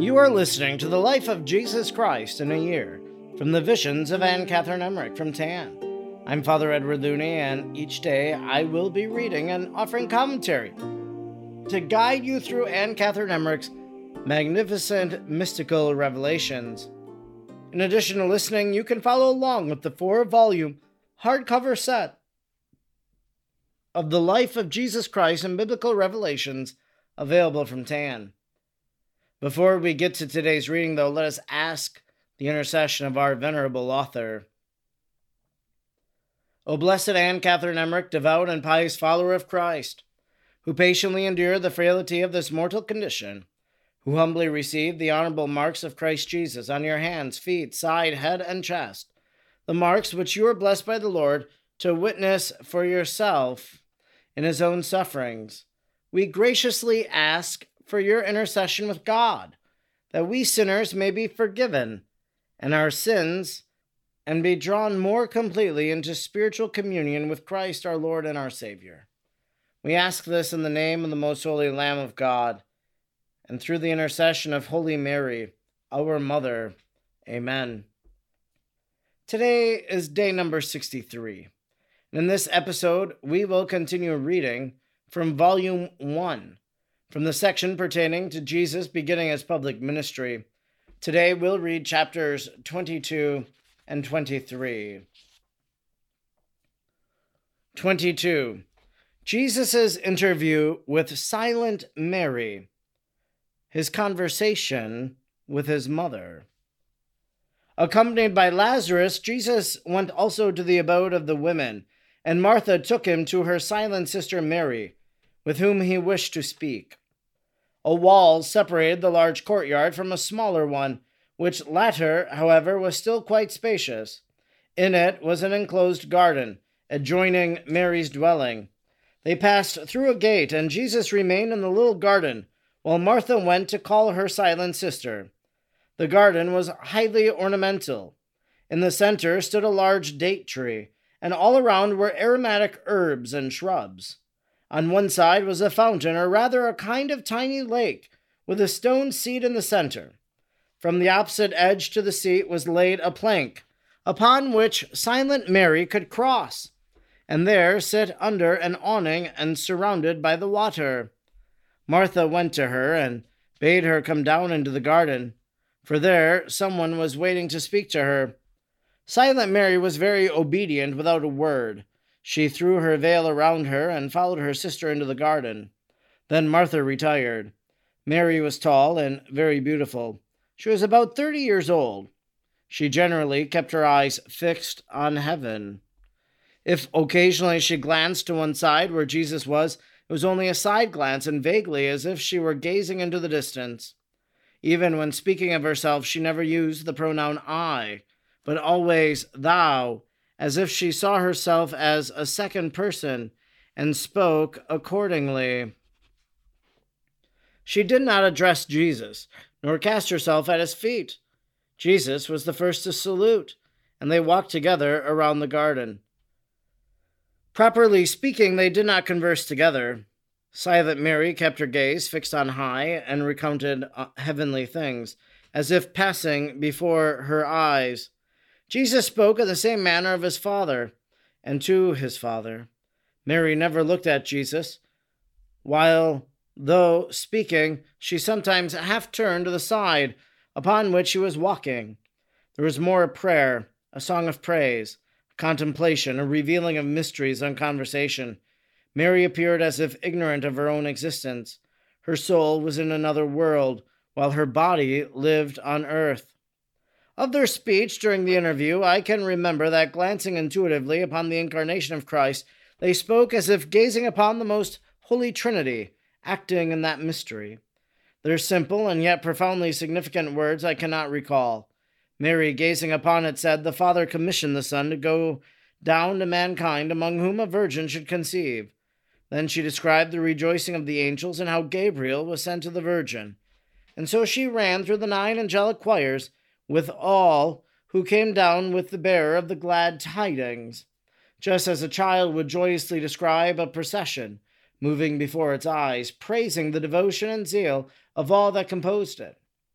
You are listening to the life of Jesus Christ in a year, from the Visions of Anne Catherine Emmerich from Tan. I'm Father Edward Looney, and each day I will be reading and offering commentary to guide you through Anne Catherine Emmerich's magnificent mystical revelations. In addition to listening, you can follow along with the 4-volume hardcover set of The Life of Jesus Christ and Biblical Revelations available from Tan. Before we get to today's reading, though, let us ask the intercession of our venerable author. O blessed Anne Catherine Emmerich, devout and pious follower of Christ, who patiently endured the frailty of this mortal condition, who humbly received the honorable marks of Christ Jesus on your hands, feet, side, head, and chest, the marks which you are blessed by the Lord to witness for yourself in his own sufferings, we graciously ask for your intercession with God, that we sinners may be forgiven and our sins and be drawn more completely into spiritual communion with Christ our Lord and our Savior. We ask this in the name of the most holy Lamb of God, and through the intercession of Holy Mary, our Mother. Amen. Today is day number 63. And in this episode, we will continue reading from Volume 1, from the section pertaining to Jesus beginning his public ministry. Today we'll read chapters 22 and 23. 22. Jesus' interview with Silent Mary. His conversation with his mother. Accompanied by Lazarus, Jesus went also to the abode of the women, and Martha took him to her silent sister Mary, with whom he wished to speak. A wall separated the large courtyard from a smaller one, which latter, however, was still quite spacious. In it was an enclosed garden, adjoining Mary's dwelling. They passed through a gate, and Jesus remained in the little garden, while Martha went to call her silent sister. The garden was highly ornamental. In the center stood a large date tree, and all around were aromatic herbs and shrubs. On one side was a fountain, or rather a kind of tiny lake, with a stone seat in the center. From the opposite edge to the seat was laid a plank, upon which Silent Mary could cross, and there sit under an awning and surrounded by the water. Martha went to her and bade her come down into the garden, for there someone was waiting to speak to her. Silent Mary was very obedient without a word. She threw her veil around her and followed her sister into the garden. Then Martha retired. Mary was tall and very beautiful. She was about 30 years old. She generally kept her eyes fixed on heaven. If occasionally she glanced to one side where Jesus was, it was only a side glance and vaguely as if she were gazing into the distance. Even when speaking of herself, she never used the pronoun I, but always thou, as if she saw herself as a second person and spoke accordingly. She did not address Jesus, nor cast herself at his feet. Jesus was the first to salute, and they walked together around the garden. Properly speaking, they did not converse together. Silent Mary kept her gaze fixed on high and recounted heavenly things, as if passing before her eyes. Jesus spoke in the same manner of his Father, and to his Father. Mary never looked at Jesus, while, though speaking, she sometimes half turned to the side upon which she was walking. There was more a prayer, a song of praise, contemplation, a revealing of mysteries and conversation. Mary appeared as if ignorant of her own existence. Her soul was in another world, while her body lived on earth. Of their speech during the interview, I can remember that glancing intuitively upon the incarnation of Christ, they spoke as if gazing upon the most holy Trinity, acting in that mystery. Their simple and yet profoundly significant words I cannot recall. Mary, gazing upon it, said, "The Father commissioned the Son to go down to mankind, among whom a virgin should conceive." Then she described the rejoicing of the angels and how Gabriel was sent to the Virgin. And so she ran through the 9 angelic choirs with all who came down with the bearer of the glad tidings, just as a child would joyously describe a procession moving before its eyes, praising the devotion and zeal of all that composed it.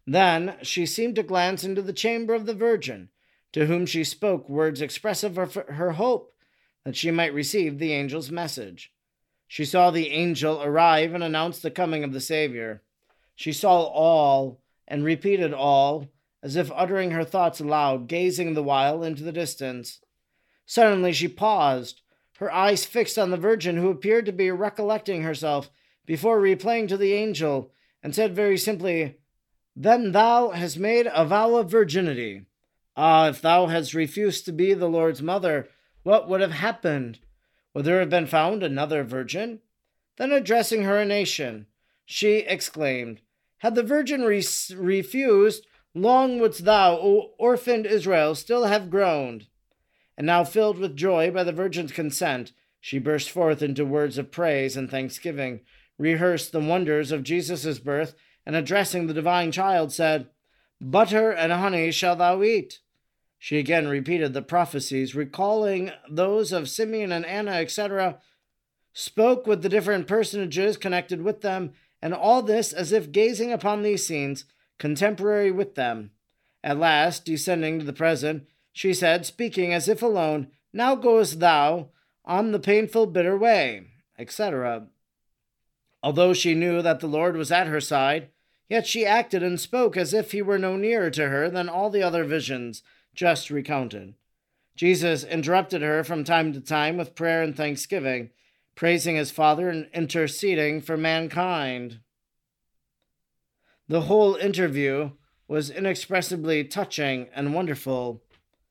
Then she seemed to glance into the chamber of the Virgin, to whom she spoke words expressive of her hope that she might receive the angel's message. She saw the angel arrive and announce the coming of the Savior. She saw all and repeated all, as if uttering her thoughts aloud, gazing the while into the distance. Suddenly she paused, her eyes fixed on the Virgin, who appeared to be recollecting herself before replying to the angel, and said very simply, "Then thou hast made a vow of virginity. Ah, if thou hadst refused to be the Lord's mother, what would have happened? Would there have been found another virgin?" Then addressing her nation, she exclaimed, "Had the Virgin refused, long wouldst thou, O orphaned Israel, still have groaned." And now, filled with joy by the Virgin's consent, she burst forth into words of praise and thanksgiving, rehearsed the wonders of Jesus' birth, and addressing the divine child, said, "Butter and honey shalt thou eat." She again repeated the prophecies, recalling those of Simeon and Anna, etc., spoke with the different personages connected with them, and all this as if gazing upon these scenes, contemporary with them. At last, descending to the present, she said, speaking as if alone, "Now goest thou on the painful bitter way," etc. Although she knew that the Lord was at her side, yet she acted and spoke as if he were no nearer to her than all the other visions just recounted. Jesus interrupted her from time to time with prayer and thanksgiving, praising his Father and interceding for mankind. The whole interview was inexpressibly touching and wonderful.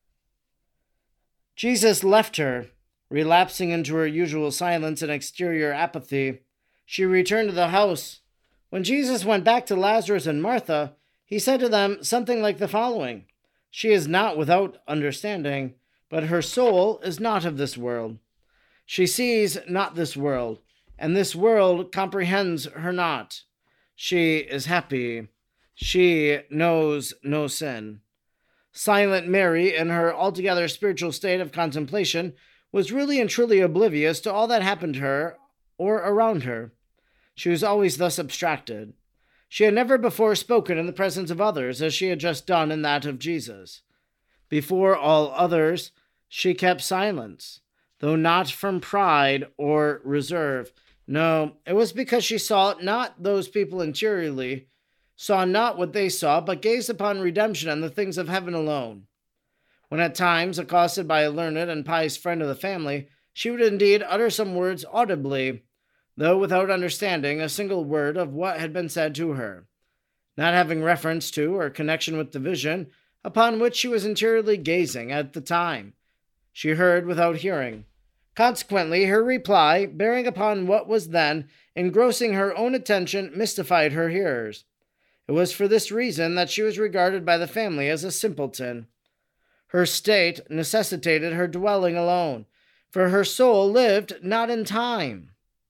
Jesus left her, relapsing into her usual silence and exterior apathy. She returned to the house. When Jesus went back to Lazarus and Martha, he said to them something like the following: "She is not without understanding, but her soul is not of this world. She sees not this world, and this world comprehends her not. She is happy. She knows no sin." Silent Mary, in her altogether spiritual state of contemplation, was really and truly oblivious to all that happened to her or around her. She was always thus abstracted. She had never before spoken in the presence of others, as she had just done in that of Jesus. Before all others, she kept silence, though not from pride or reserve. No, it was because she saw not those people interiorly, saw not what they saw, but gazed upon redemption and the things of heaven alone. When at times accosted by a learned and pious friend of the family, she would indeed utter some words audibly, though without understanding a single word of what had been said to her, not having reference to or connection with the vision upon which she was interiorly gazing at the time. She heard without hearing. Consequently, her reply, bearing upon what was then engrossing her own attention, mystified her hearers. It was for this reason that she was regarded by the family as a simpleton. Her state necessitated her dwelling alone, for her soul lived not in time.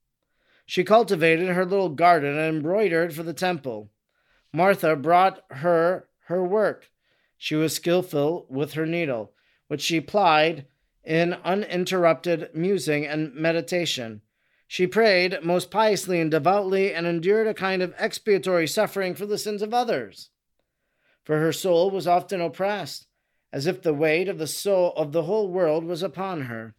She cultivated her little garden and embroidered for the temple. Martha brought her work. She was skillful with her needle, which she plied in uninterrupted musing and meditation. She prayed most piously and devoutly, and endured a kind of expiatory suffering for the sins of others. For her soul was often oppressed, as if the weight of the soul of the whole world was upon her.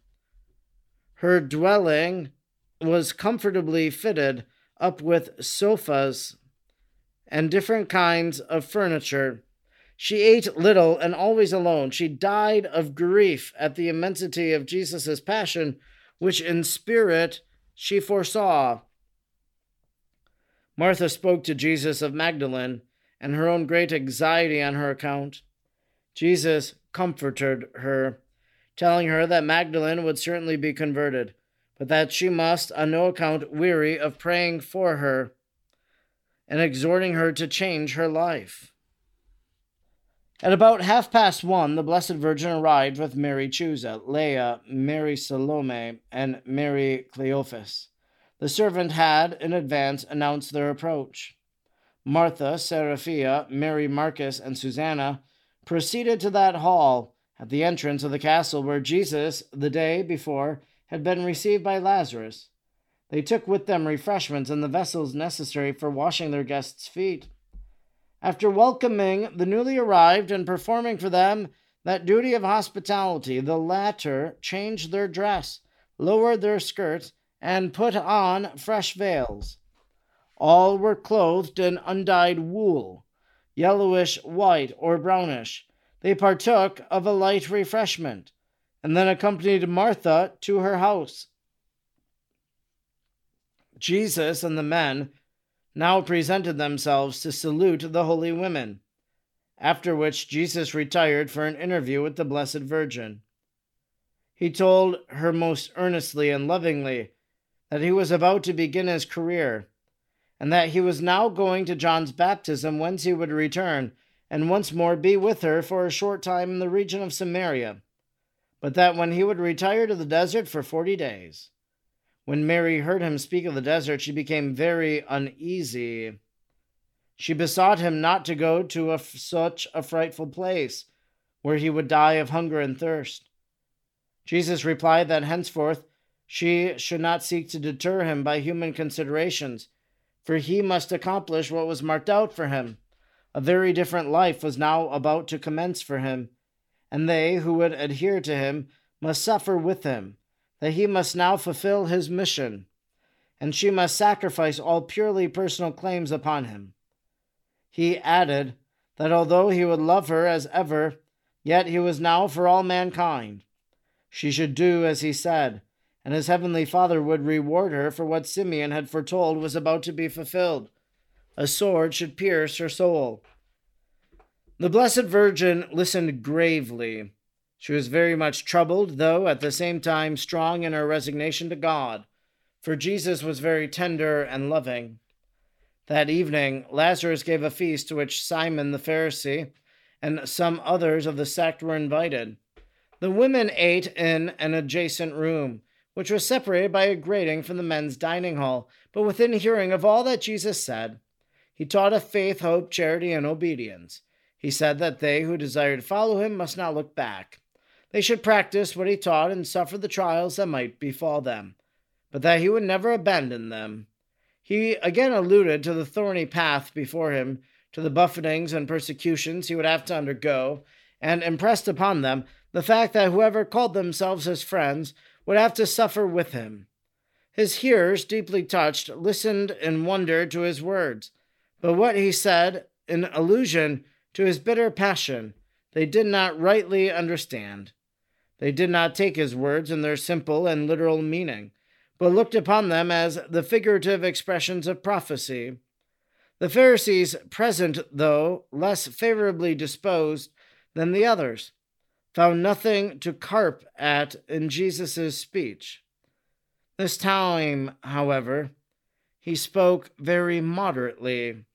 Her dwelling was comfortably fitted up with sofas and different kinds of furniture. She ate little and always alone. She died of grief at the immensity of Jesus' passion, which in spirit she foresaw. Martha spoke to Jesus of Magdalene and her own great anxiety on her account. Jesus comforted her, telling her that Magdalene would certainly be converted, but that she must on no account weary of praying for her and exhorting her to change her life. At about 1:30, the Blessed Virgin arrived with Mary Chusa, Leah, Mary Salome, and Mary Cleophas. The servant had, in advance, announced their approach. Martha, Seraphia, Mary Marcus, and Susanna proceeded to that hall at the entrance of the castle where Jesus, the day before, had been received by Lazarus. They took with them refreshments and the vessels necessary for washing their guests' feet. After welcoming the newly arrived and performing for them that duty of hospitality, the latter changed their dress, lowered their skirts, and put on fresh veils. All were clothed in undyed wool, yellowish, white, or brownish. They partook of a light refreshment, and then accompanied Martha to her house. Jesus and the men now presented themselves to salute the holy women, after which Jesus retired for an interview with the Blessed Virgin. He told her most earnestly and lovingly that he was about to begin his career, and that he was now going to John's baptism, whence he would return, and once more be with her for a short time in the region of Samaria, but that when he would retire to the desert for 40 days. When Mary heard him speak of the desert, she became very uneasy. She besought him not to go to such a frightful place, where he would die of hunger and thirst. Jesus replied that henceforth she should not seek to deter him by human considerations, for he must accomplish what was marked out for him. A very different life was now about to commence for him, and they who would adhere to him must suffer with him, that he must now fulfill his mission, and she must sacrifice all purely personal claims upon him. He added that although he would love her as ever, yet he was now for all mankind. She should do as he said, and his heavenly Father would reward her for what Simeon had foretold was about to be fulfilled. A sword should pierce her soul. The Blessed Virgin listened gravely. She was very much troubled, though at the same time strong in her resignation to God, for Jesus was very tender and loving. That evening, Lazarus gave a feast to which Simon the Pharisee and some others of the sect were invited. The women ate in an adjacent room, which was separated by a grating from the men's dining hall, but within hearing of all that Jesus said. He taught of faith, hope, charity, and obedience. He said that they who desired to follow him must not look back. They should practice what he taught and suffer the trials that might befall them, but that he would never abandon them. He again alluded to the thorny path before him, to the buffetings and persecutions he would have to undergo, and impressed upon them the fact that whoever called themselves his friends would have to suffer with him. His hearers, deeply touched, listened in wonder to his words, but what he said, in allusion to his bitter passion, they did not rightly understand. They did not take his words in their simple and literal meaning, but looked upon them as the figurative expressions of prophecy. The Pharisees present, though less favorably disposed than the others, found nothing to carp at in Jesus' speech. This time, however, he spoke very moderately.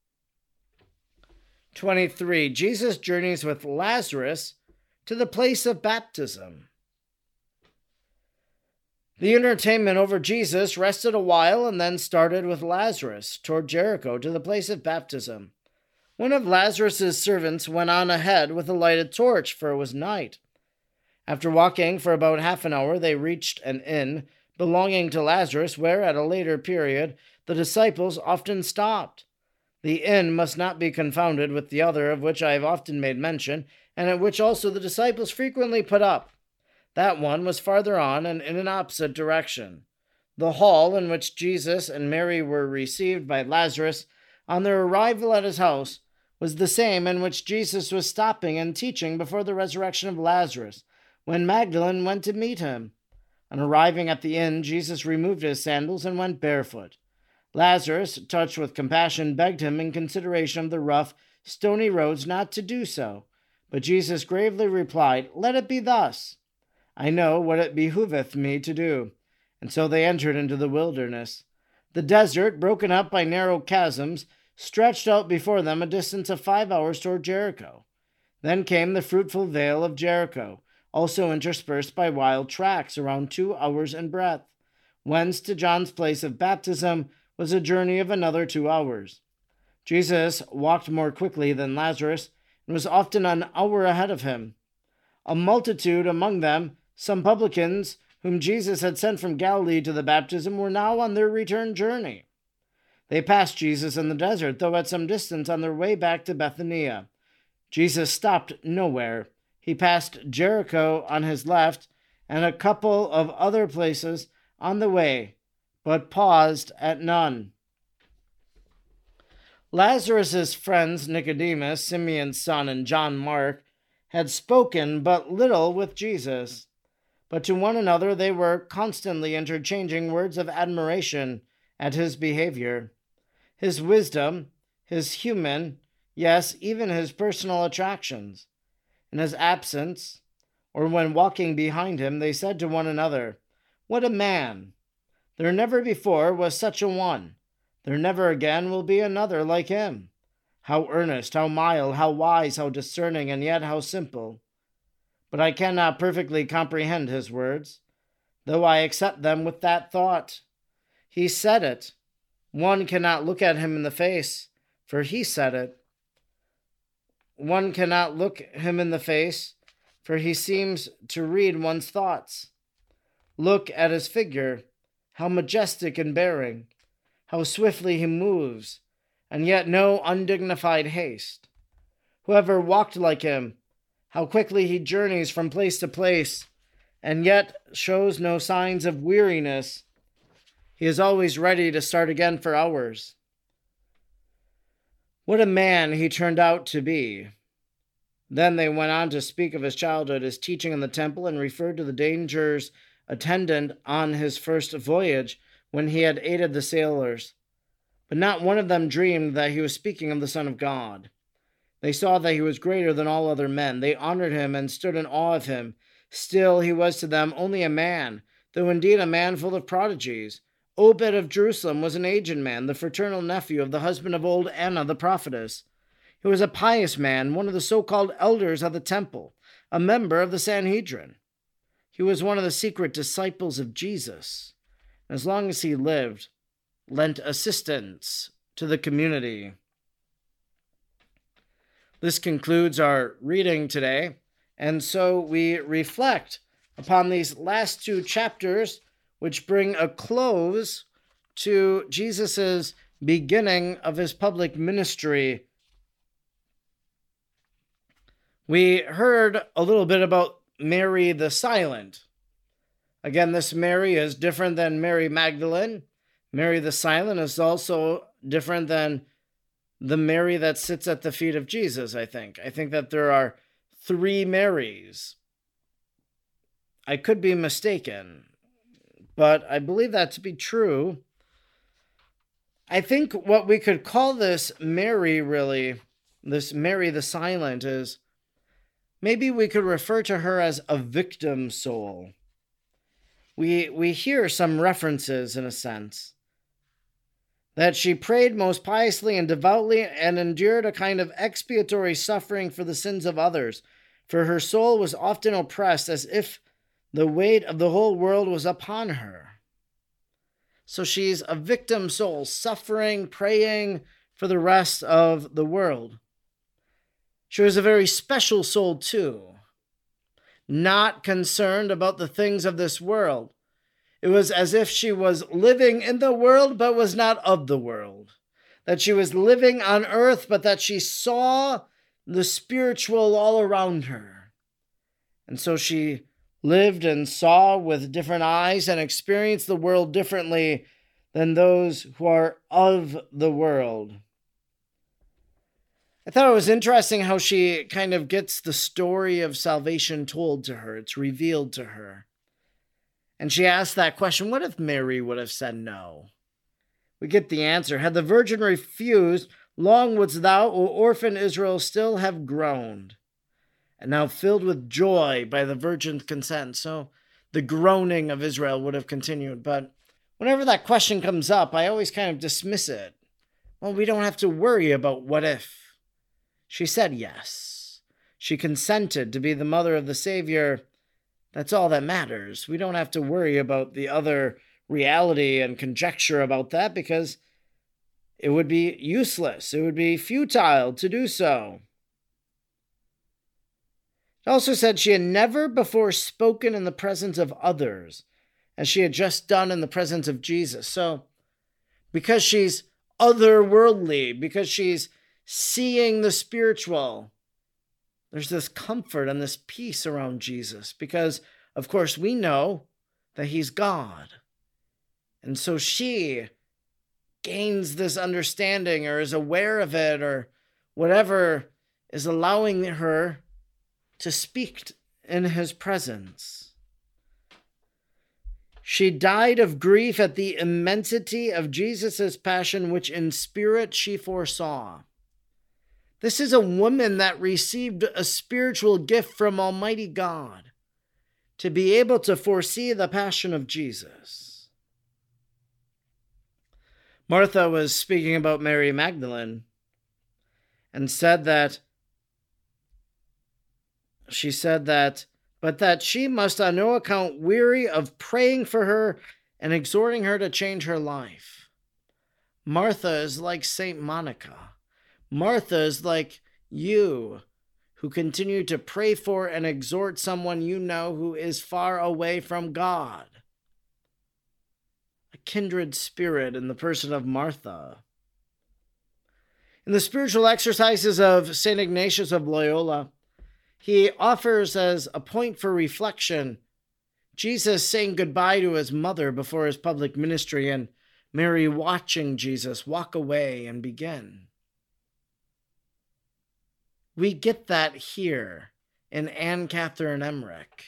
23. Jesus journeys with Lazarus to the place of baptism. The entertainment over Jesus rested a while and then started with Lazarus toward Jericho to the place of baptism. One of Lazarus' servants went on ahead with a lighted torch, for it was night. After walking for about half an hour, they reached an inn belonging to Lazarus, where, at a later period, the disciples often stopped. The inn must not be confounded with the other of which I have often made mention, and at which also the disciples frequently put up. That one was farther on and in an opposite direction. The hall in which Jesus and Mary were received by Lazarus on their arrival at his house was the same in which Jesus was stopping and teaching before the resurrection of Lazarus, when Magdalene went to meet him. On arriving at the inn, Jesus removed his sandals and went barefoot. Lazarus, touched with compassion, begged him in consideration of the rough, stony roads not to do so. But Jesus gravely replied, "Let it be thus. I know what it behooveth me to do." And so they entered into the wilderness. The desert, broken up by narrow chasms, stretched out before them a distance of 5 hours toward Jericho. Then came the fruitful vale of Jericho, also interspersed by wild tracts around 2 hours in breadth, whence to John's place of baptism was a journey of another 2 hours. Jesus walked more quickly than Lazarus, and was often an hour ahead of him. A multitude, among them some publicans whom Jesus had sent from Galilee to the baptism, were now on their return journey. They passed Jesus in the desert, though at some distance on their way back to Bethania. Jesus stopped nowhere. He passed Jericho on his left and a couple of other places on the way, but paused at none. Lazarus' friends Nicodemus, Simeon's son, and John Mark had spoken but little with Jesus, but to one another they were constantly interchanging words of admiration at his behavior, his wisdom, his human, yes, even his personal attractions. In his absence, or when walking behind him, they said to one another, "What a man! There never before was such a one. There never again will be another like him. How earnest, how mild, how wise, how discerning, and yet how simple. But I cannot perfectly comprehend his words, though I accept them with that thought. He said it. One cannot look at him in the face, for he said it. One cannot look him in the face, for he seems to read one's thoughts. Look at his figure, how majestic in bearing, how swiftly he moves, and yet no undignified haste. Whoever walked like him, how quickly he journeys from place to place, and yet shows no signs of weariness. He is always ready to start again for hours. What a man he turned out to be." Then they went on to speak of his childhood, his teaching in the temple, and referred to the dangers attendant on his first voyage when he had aided the sailors. But not one of them dreamed that he was speaking of the Son of God. They saw that he was greater than all other men. They honored him and stood in awe of him. Still, he was to them only a man, though indeed a man full of prodigies. Obed of Jerusalem was an aged man, the fraternal nephew of the husband of old Anna the prophetess. He was a pious man, one of the so-called elders of the temple, a member of the Sanhedrin. He was one of the secret disciples of Jesus, and as long as he lived, lent assistance to the community. This concludes our reading today, and so we reflect upon these last two chapters, which bring a close to Jesus' beginning of his public ministry. We heard a little bit about Mary the Silent. Again, this Mary is different than Mary Magdalene. Mary the Silent is also different than the Mary that sits at the feet of Jesus, I think. I think that there are three Marys. I could be mistaken, but I believe that to be true. I think what we could call this Mary, really, this Mary the Silent, is maybe we could refer to her as a victim soul. We hear some references, in a sense, that she prayed most piously and devoutly and endured a kind of expiatory suffering for the sins of others, for her soul was often oppressed as if the weight of the whole world was upon her. So she's a victim soul, suffering, praying for the rest of the world. She was a very special soul, too, not concerned about the things of this world. It was as if she was living in the world, but was not of the world. That she was living on earth, but that she saw the spiritual all around her. And so she lived and saw with different eyes and experienced the world differently than those who are of the world. I thought it was interesting how she kind of gets the story of salvation told to her. It's revealed to her. And she asked that question, what if Mary would have said no? We get the answer. Had the virgin refused, long wouldst thou, O orphan Israel, still have groaned, and now filled with joy by the virgin's consent. So the groaning of Israel would have continued. But whenever that question comes up, I always kind of dismiss it. Well, we don't have to worry about what if. She said yes. She consented to be the mother of the Savior. That's all that matters. We don't have to worry about the other reality and conjecture about that because it would be useless. It would be futile to do so. It also said she had never before spoken in the presence of others, as she had just done in the presence of Jesus. So, because she's otherworldly, because she's seeing the spiritual. There's this comfort and this peace around Jesus because, of course, we know that he's God. And so she gains this understanding or is aware of it or whatever is allowing her to speak in his presence. She died of grief at the immensity of Jesus' passion, which in spirit she foresaw. This is a woman that received a spiritual gift from Almighty God to be able to foresee the passion of Jesus. Martha was speaking about Mary Magdalene and said that, but that she must on no account weary of praying for her and exhorting her to change her life. Martha is like Saint Monica. Martha is like you, who continue to pray for and exhort someone you know who is far away from God. A kindred spirit in the person of Martha. In the spiritual exercises of St. Ignatius of Loyola, he offers as a point for reflection Jesus saying goodbye to his mother before his public ministry and Mary watching Jesus walk away and begin. We get that here in Anne Catherine Emmerich.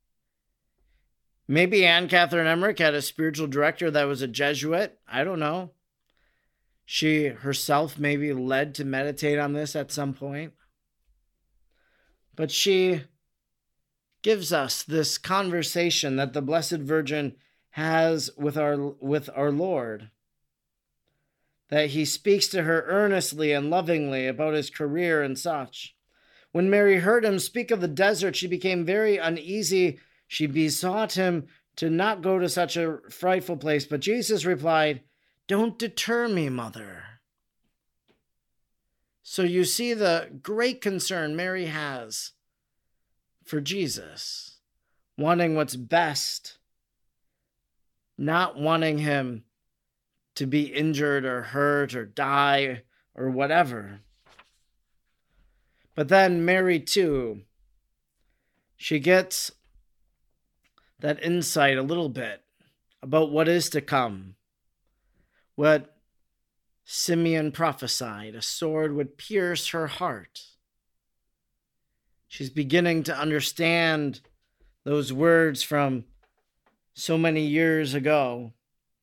Maybe Anne Catherine Emmerich had a spiritual director that was a Jesuit. I don't know. She herself maybe led to meditate on this at some point. But she gives us this conversation that the Blessed Virgin has with our Lord. That he speaks to her earnestly and lovingly about his career and such. When Mary heard him speak of the desert, she became very uneasy. She besought him to not go to such a frightful place. But Jesus replied, "Don't deter me, mother." So you see the great concern Mary has for Jesus, wanting what's best, not wanting him to be injured or hurt or die or whatever. But then Mary too, she gets that insight a little bit about what is to come. What Simeon prophesied, a sword would pierce her heart. She's beginning to understand those words from so many years ago.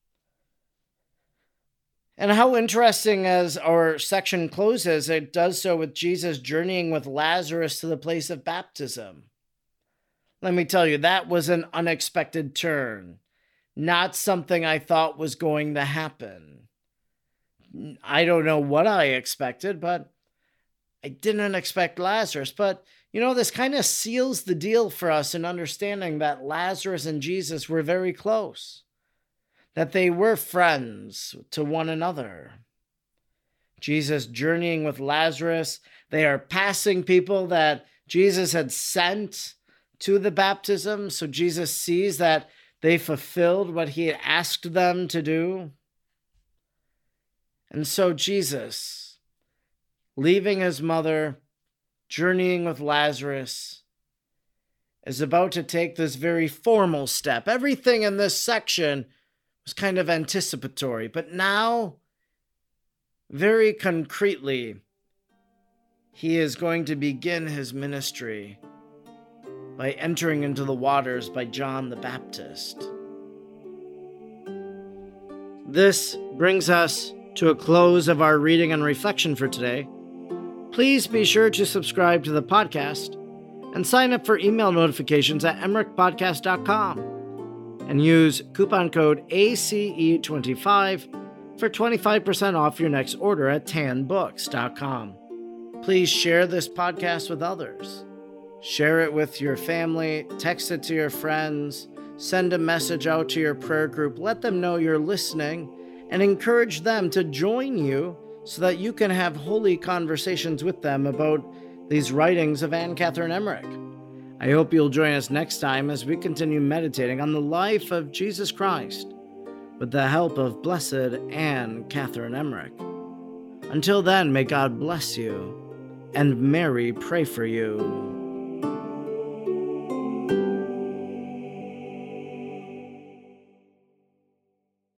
And how interesting as our section closes, it does so with Jesus journeying with Lazarus to the place of baptism. Let me tell you, that was an unexpected turn. Not something I thought was going to happen. I don't know what I expected, but I didn't expect Lazarus. But, this kind of seals the deal for us in understanding that Lazarus and Jesus were very close. That they were friends to one another. Jesus journeying with Lazarus. They are passing people that Jesus had sent to the baptism. So Jesus sees that they fulfilled what he had asked them to do. And so Jesus, leaving his mother, journeying with Lazarus, is about to take this very formal step. Everything in this section was kind of anticipatory, but now, very concretely, he is going to begin his ministry by entering into the waters by John the Baptist. This brings us to a close of our reading and reflection for today. Please be sure to subscribe to the podcast and sign up for email notifications at emmerichpodcast.com. And use coupon code ACE25 for 25% off your next order at tanbooks.com. Please share this podcast with others. Share it with your family, text it to your friends, send a message out to your prayer group, let them know you're listening, and encourage them to join you so that you can have holy conversations with them about these writings of Anne Catherine Emmerich. I hope you'll join us next time as we continue meditating on the life of Jesus Christ, with the help of Blessed Anne Catherine Emmerich. Until then, may God bless you, and Mary pray for you.